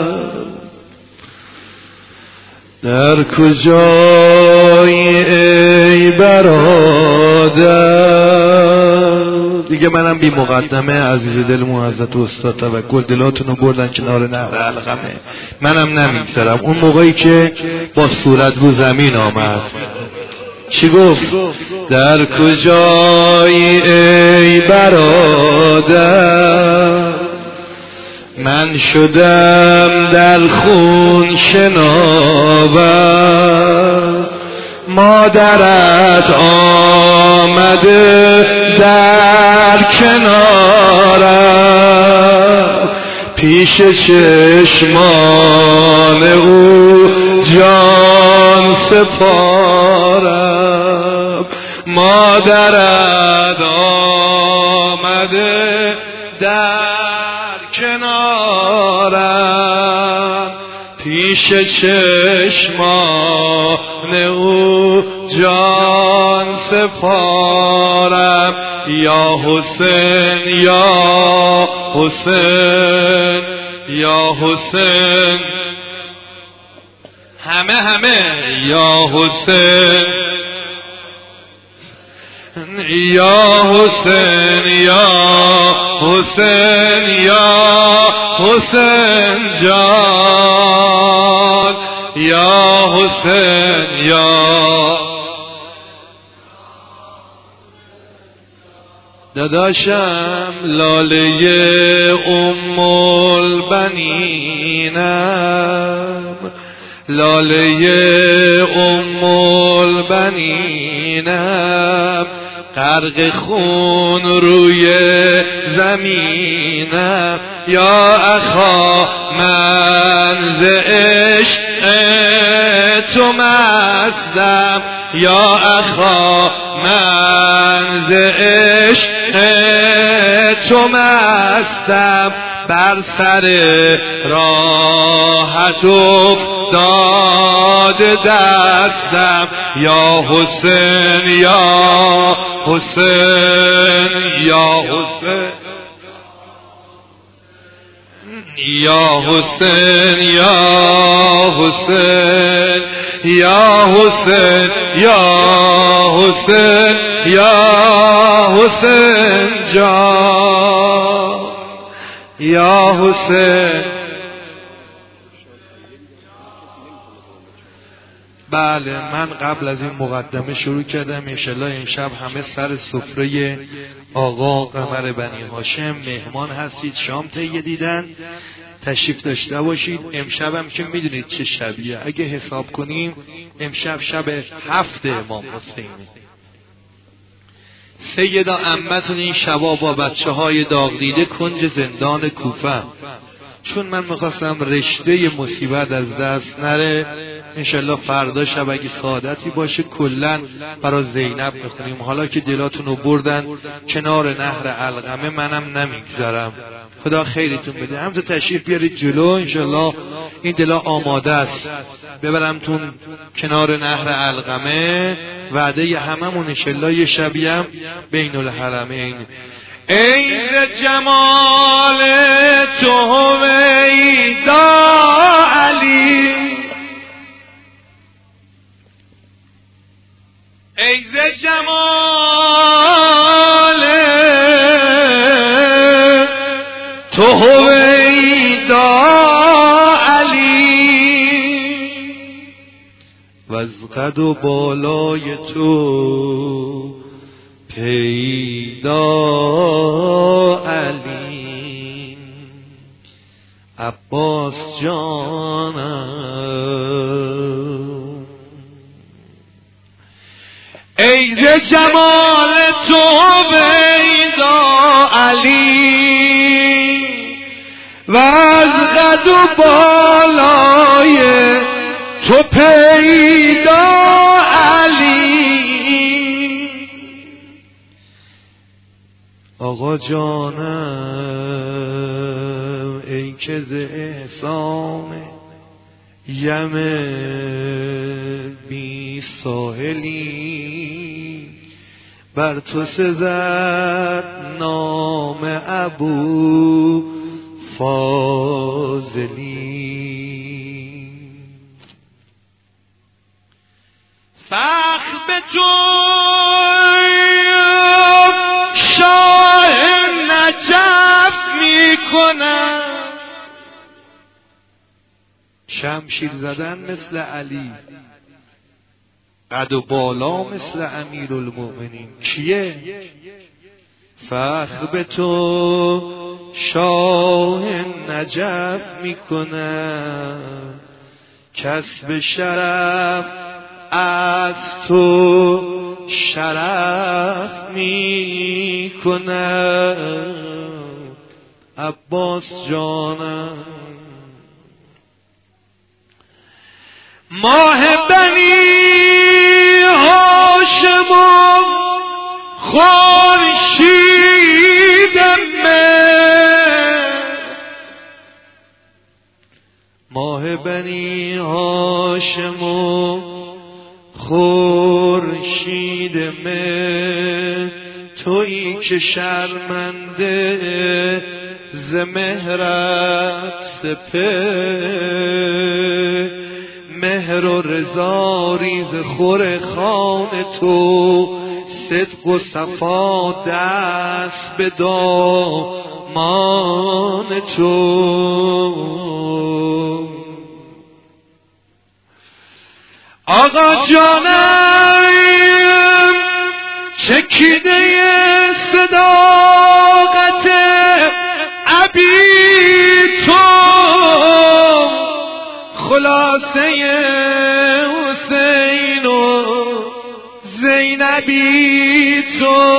در کجایی ای برادر. دیگه منم بی مقدمه عزیز دلمون حضرت استاد توکل دلاتونو بردن کنار نهر علقمه، منم نمیگذرم. اون موقعی که با صورت رو زمین آمد چی گفت؟ در کجایی ای برادر، من شدم در خون شناور. مادرت آمده در کنارم، پیش چشمان او جان سپارم. مادرت آمده در کنارم، پیش چشمان او جان سپارم. یا حسین یا حسین یا حسین، همه همه یا حسین یا حسین یا حسین یا حسین جان، یا حسین یا. داداشم لاله ام البنینم، لاله ام البنینم، غرق خون روی زمینم. یا اخا من ز عشق تو مستم، یا اخا من ز عشق تو مستم. بر سر راحت افتاد دستم. یا حسین یا حسین یا حسین یا حسین یا حسین یا حسین یا حسین یا حسین جان یا حسین. بله من قبل از این مقدمه شروع کردم، انشالله امشب همه سر سفره آقا قمر بنی هاشم مهمان هستید، شام تهیه دیدن، تشریف داشته باشید. امشب هم که میدونید چه شبیه، اگه حساب کنیم امشب شب هفت امام حسینه. سیدا عمتون این شبا با بچه های داغ دیده کنج زندان کوفه، چون من میخواستم رشته مصیبت از دست نره، انشالله فردا شب اگه سعادتی باشه کلن برای زینب میخونیم. حالا که دلاتون رو بردن کنار نهر علقمه منم نمیگذارم، خدا خیرتون بده. همزه تشریف بیارید جلو، انشالله این دلا آماده است ببرمتون کنار نهر علقمه. وعده هممون انشالله یه شبی هم بین الحرمین. ای ز جمال تو هویدا علی، ای ز جمال تو هویدا علی، و از قد و بالای تو پیدا علی، عباس جانم. ای ز جمال تو پیدا علی، و از قد و بالای تو پیدا علی. آقا جانم ای که ز احسان یم بی ساحلی، بر تو سزد نام ابو فاضلی. فخر به تو شاه نجف می کنم، شمشیر زدن مثل علی، قد و بالا مثل امیرالمؤمنین. کیه؟ فخر به تو شاه نجف می کنم، کسب شرف از تو شرف می کنم. عباس جانم ماه بنی هاشم خورشید من، ماه بنی هاشم خورشید من، تویی که شرمنده ز مهرت سپه، مهر و رضا ریز خور خان تو، صدق و صفا دست به دامان تو. آقا جانم چکیده صداقت ابی تو، خلاصه حسین و زینبی تو.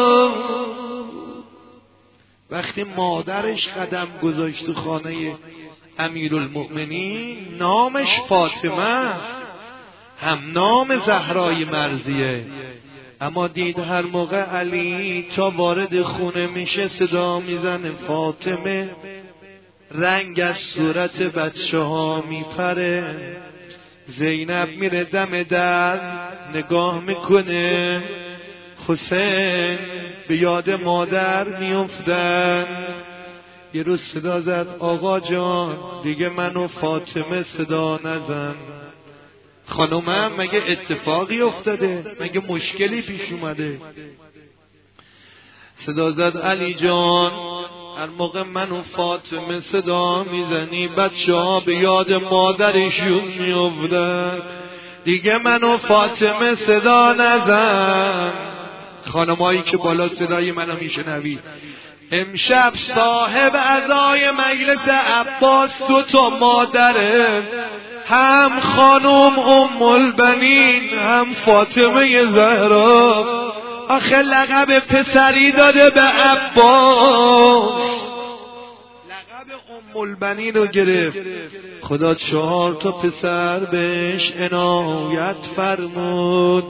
وقتی مادرش قدم گذاشت تو خانه امیرالمؤمنین نامش فاطمه، هم نام زهرای مرضیه، اما دید هر موقع علی تا وارد خونه میشه صدا میزنه فاطمه، رنگ از صورت بچه ها میپره. زینب میره دم در نگاه میکنه، حسین به یاد مادر میافتن. یه روز صدا زد آقا جان دیگه منو فاطمه صدا نزن. خانومم مگه اتفاقی افتاده؟ مگه مشکلی پیش اومده؟ صدا زد علی جان هر موقع منو فاطمه صدا میزنی بچه ها به یاد مادرشون میافتن، دیگه منو فاطمه صدا نزن. خانمایی که بالا صدای منو میشنوی، امشب صاحب عزای مجلس عباس دو تا مادره، هم خانم ام البنین هم فاطمه زهرا. آخه لقب پسری داده به عباس، لقب ام البنین رو گرفت. خدا چهار تا پسر بهش عنایت فرمود.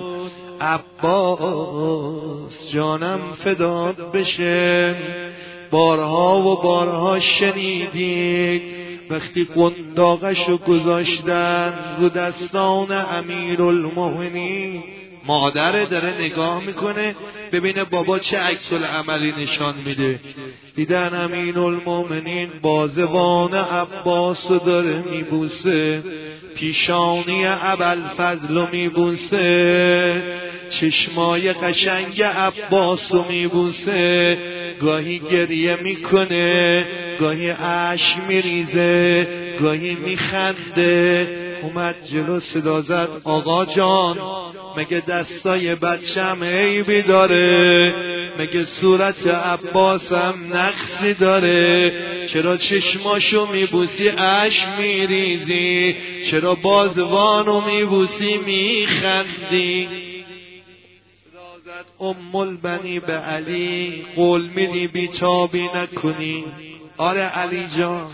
عباس جانم فدات بشه، بارها و بارها شنیدید وقتی قنداقشو گذاشتن رو دستان امیرالمومنین، مادر داره نگاه میکنه ببینه بابا چه عکس العملی نشان میده. دیدن امیرالمومنین بازوان عباس رو داره میبوسه، پیشانی ابوالفضل رو میبوسه، چشمای قشنگ عباس رو میبوسه، گاهی گریه میکنه، گاهی اشک میریزه، گاهی میخنده. اومد جلو صدا زد آقا جان مگه دستای بچم عیبی داره؟ مگه صورت عباسم نقصی داره؟ چرا چشماشو میبوسی اشک میریزی؟ چرا بازوانو میبوسی میخندی؟ ام البنی به علی قول میدی بیتابی نکنی؟ آره علی جان.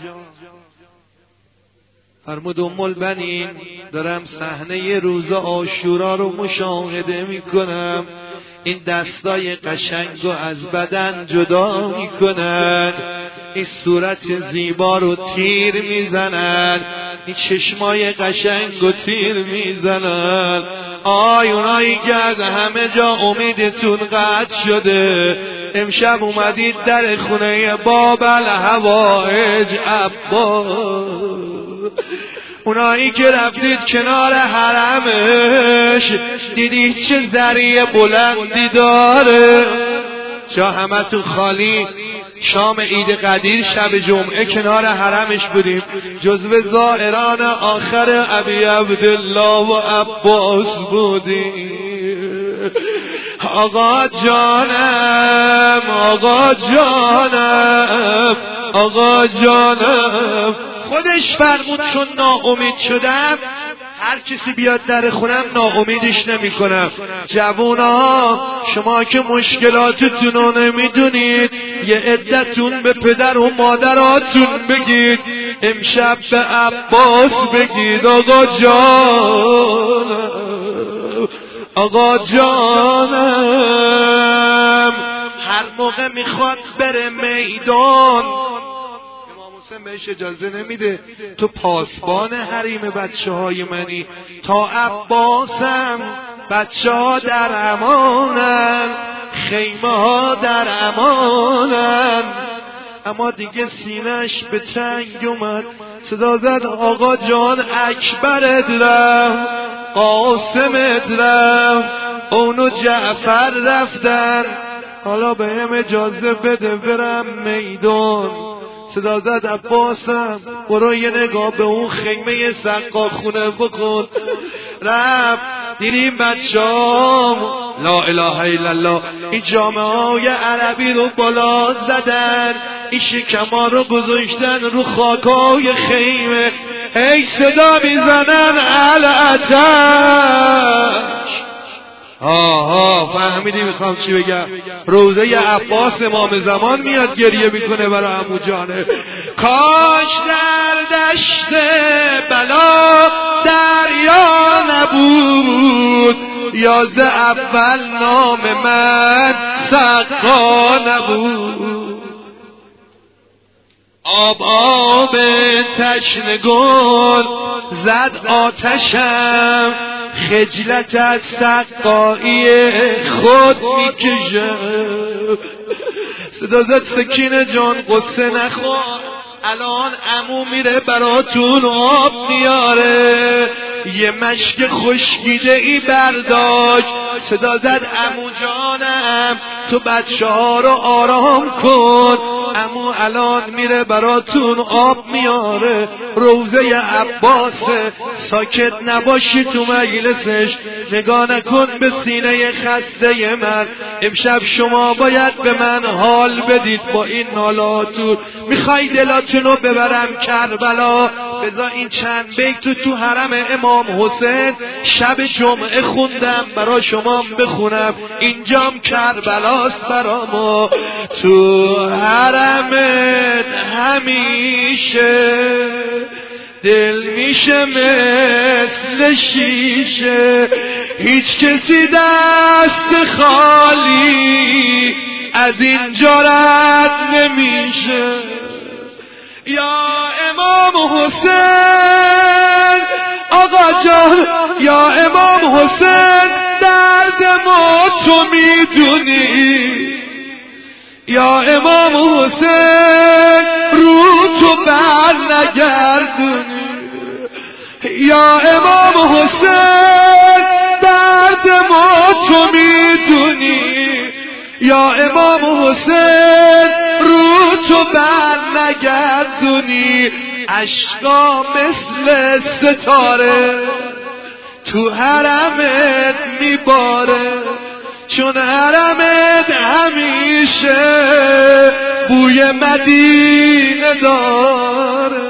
فرمود ام البنین دارم صحنه روز عاشورا رو مشاهده میکنم، این دستای قشنگ رو از بدن جدا میکنن، این صورت زیبا رو تیر میزنن، این چشمای قشنگ رو تیر میزنن. آی اونایی که از همه جا امیدتون قطع شده، امشب اومدید در خونه باب الحوائج عباس. اونایی که رفتید کنار حرمش دیدید چه ذریع بلندی داره، جا همه تو خالی. شام عید قدیر شب جمعه کنار حرمش بودیم، جزو زائران آخر ابی عبدالله و عباس بودیم. آقا جانم آقا جانم آقا جانم خودش فرمود چون ناامید شدم هر کسی بیاد در خونم ناامیدش نمی کنم. جوونا شما که مشکلاتتون رو نمیدونید، یه عدتون به پدر و مادراتون بگید، امشب به عباس بگید آقا جانم آقا جانم. هر موقع میخواد بره میدان بهش اجازه نمیده، تو پاسبان حریم بچه های منی، تا عباسم بچه ها در امانن، خیمه ها در امانن. اما دیگه سینش به تنگ اومد، صدا زد آقا جان اکبرت رفت، قاسمت رفت، اونو جعفر رفتن، حالا به هم اجازه بده برم میدان. صدا زد عباسم برو یه نگاه به اون خیمه سقا خونه بکن. رفت دیدیم بچه‌ام لا اله الا الله این جامعه های عربی رو بالا زدن، این شکما رو گذاشتن رو خاکای خیمه، ای صدا میزنن الاتش. آها فهمیدی میخوام چی بگم؟ روزه عباس امام زمان میاد گریه میکنه برای عمو جانه. کاش در دشت بلا دریا نبود، یا ز اول نام من سقا نبود. آب آب تشنگان زد آتشم، خجلت از سقایی خود میکشم. صدا زد سکینه جان قصه نخور، الان عمو میره براتون آب میاره. یه مشک خشکیده ای برداشت، صدا زد عمو جانم تو بچه ها رو آرام کن، عمو الان میره براتون آب میاره، روزه عباسه، ساکت نباشی تو مجلسش، نگاه نکن به سینه خسته من، امشب شما باید به من حال بدید با این نالاتون. میخوای دلاتونو ببرم کربلا، بذار این چند بیت تو تو حرم امام حسین شب جمعه خوندم برا شما بخونم، اینجام کربلاست برا ما. تو حرمت همیشه دل میشه مثل شیشه، هیچ کسی دست خالی از اینجا رد نمیشه. یا امام حسین آقا جان، یا امام حسین درد ما تو میدونی، یا امام حسین رو تو بر نگردونی، یا امام حسین درد ما تو میدونی، یا امام حسین رو تو بر نگردونی. عشقا مثل ستاره تو حرمت میباره، چون حرمت همیشه بوی مدینه داره.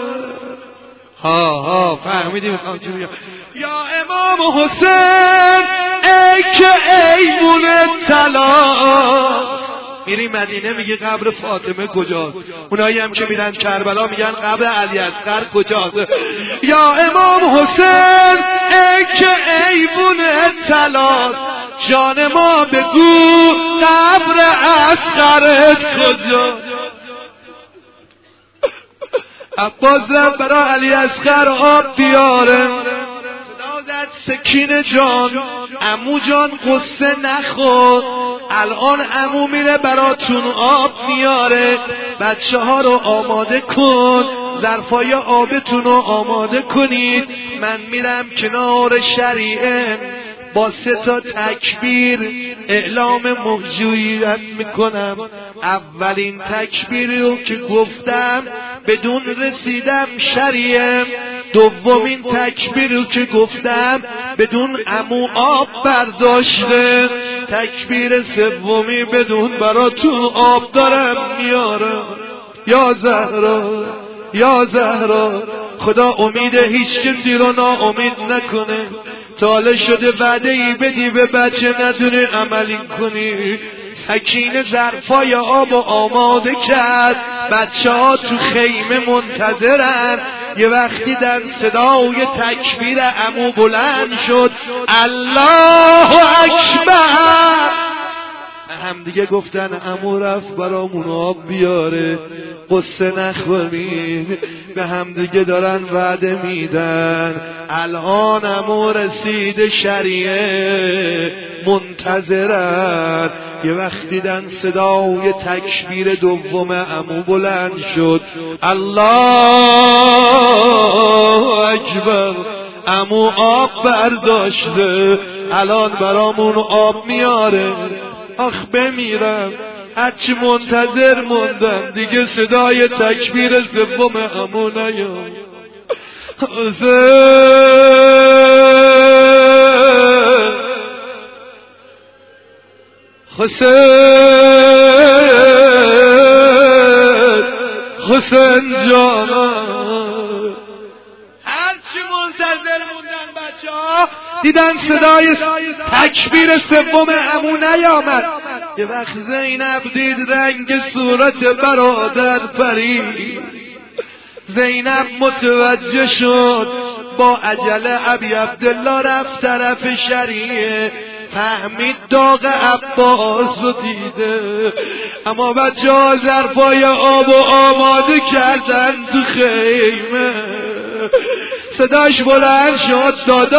ها ها فهمیدی میخوام چی بگم؟ یا امام حسین ای که ایمون طلا، میری مدینه میگی قبر فاطمه کجاست، اونایی هم که میرن کربلا میگن قبر علی اصغر کجاست. یا امام حسین ای که ایمون طلا، جان ما بگو قبر اصغرت کجاست. عباس رفت برا علی اصغر آب بیاره، زد سکینه جان عمو جان قصه نخور، الان عمو میره براتون آب میاره، بچه ها رو آماده کن، ظرفای آبتون رو آماده کنید، من میرم کنار شریعه با سه تا تکبیر اعلام موجودیت میکنم. اولین تکبیر رو که گفتم بدون رسیدم شریعه، دومین تکبیر رو که گفتم بدون عمو آب برداشته، تکبیر سومی بدون براتون آب دارم میارم. یا زهرا یا زهرا، خدا امید هیچ کسی رو ناامید نکنه، تاله شده وعده ای بدی به بچه ندونه عملی کنی. سکینه ظرفای آب آماده کرد، بچه ها تو خیمه منتظرن. یه وقتی در صدای تکبیر عمو بلند شد الله اکبر، هم دیگه گفتن عمو رفت برامون آب بیاره، قصه نخورین، به هم دیگه دارن وعده میدن. الان عمو رسید شریعه منتظرن. یه وقت دیدن صدای تکبیر دوم عمو بلند شد الله اکبر، عمو آب برداشته الان برامون آب میاره. آخ بمیرم هرچی منتظر موندم دیگه صدای تکبیر سوم عمو نیام. حسین حسین جانم، هرچی منتظر موندن بچه ها دیدن صدای تکبیر سوم عمو نیامد. یه وقت زینب دید رنگ صورت برادر پرید، زینب متوجه شد، با عجله ابی عبدالله رفت طرف شریعه، فهمید داغ عباس رو دیده. اما بچه ها ظرفای آب و آماده کردن تو خیمه، صداش بلند شد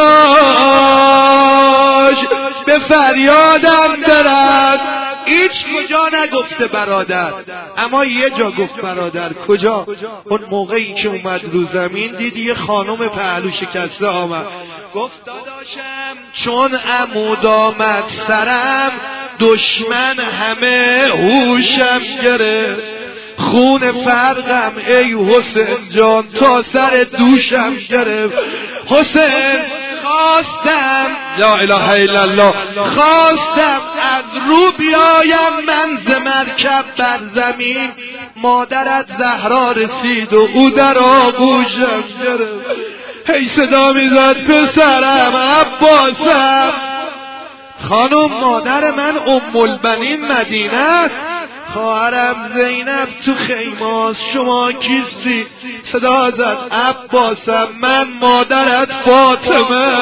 داداش به فریادم درد. هیچ کجا نگفته برادر، اما یه جا گفت برادر. کجا؟ اون موقعی که اومد رو زمین دید یه خانم پهلو شکسته آمد، گفت داداشم چون عمود آمد سرم دشمن همه هوشم گرفت خون فرقم ای حسین جان تا سر دوشم گرفت حسین خواستم لا اله الا الله خواستم از رو بیایم من ز مرکب بر زمین مادرت زهرا رسید و او در آغوشم گرفت هی صدا میزد پسرم عباسم خانم مادر من ام البنین مدینه است خواهرم زینب تو خیماست شما کیستی صدا زد عباسم من مادرت فاطمه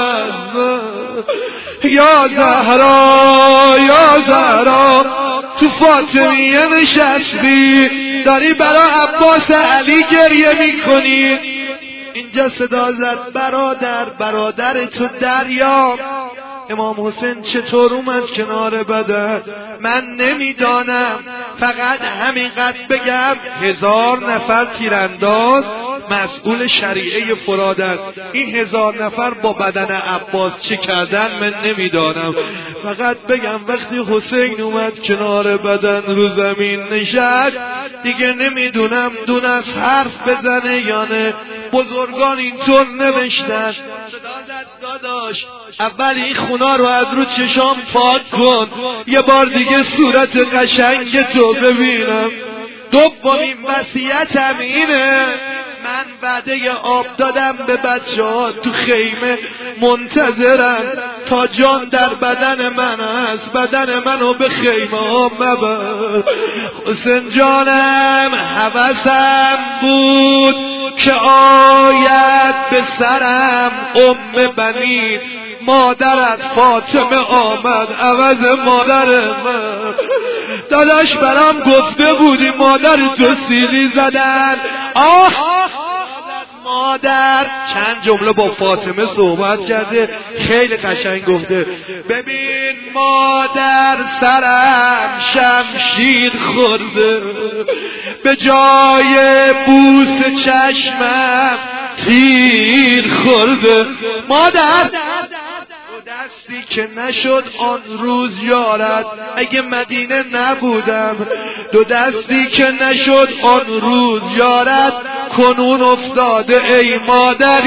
یا زهرا یا زهرا تو فاطمیه نشستی داری برا عباس علی گریه میکنی اینجا صدا زد برادر برادر تو دریا امام حسین چطور اومد کنار بدر من نمیدانم فقط همینقدر بگم هزار نفر تیرانداز مسئول شریعه فراد است این هزار نفر با بدن عباس چه کردن من نمیدانم فقط بگم وقتی حسین اومد کنار بدن رو زمین نشست دیگه نمیدونم دون از حرف بزنه یا نه بزرگان اینطور نوشتن داداش اول این خونا رو از رو چشام پاک کن یه بار دیگه صورت قشنگ تو ببینم دومین وصیتم اینه من وعده آب دادم به بچه ها تو خیمه منتظرم تا جان در بدن من هست بدن منو به خیمه ها مبر حسین جانم هوسم بود که آید به سرم ام بنین مادرت فاطمه آمد عوض مادر من داداش برام گفته بودی مادر تو سیلی زدن آه مادر چند جمله با فاطمه صحبت کرده خیلی قشنگ گفته ببین مادر سرم شمشیر خورده به جای بوس چشمم تیر خورده مادر دستی که نشد آن روز یارت اگه مدینه نبودم دو دستی که نشد آن روز یارت کنون افتاده ای مادر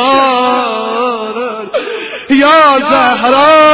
کنار یا زهرا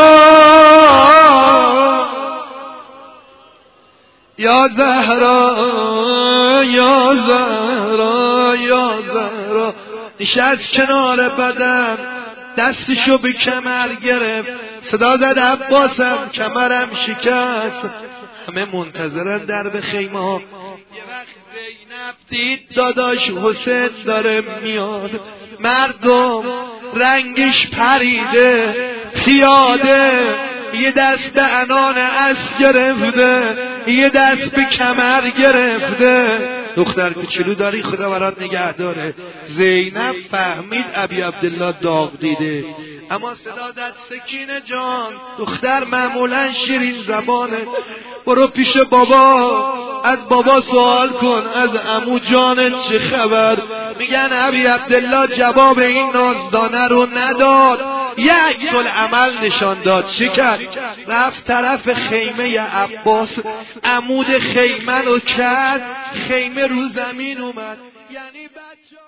یا زهرا یا زهرا یا زهرا نشست کنار بدن دستشو به کمر گرفت صدا زد عباسم کمرم شکست همه منتظرن در به خیمه ها یه وقت زینب دید داداش حسین داره میاد مردم رنگش پریده پیاده یه دست به عنان اسب گرفته یه دست به کمر گرفته دختر کوچولو داری خدا برات نگه داره زینب فهمید ابی عبدالله داغ دیده اما صدا داد سکینه جان دختر معمولا شیرین زبانه برو پیش بابا از بابا سوال کن از عمو جانت چه خبر میگن ابی عبدالله جواب این نازدانه رو نداد یک عکس العمل نشان داد چه کرد رفت طرف خیمه عباس عمود خیمه رو کرد خیمه رو زمین اومد یعنی بچه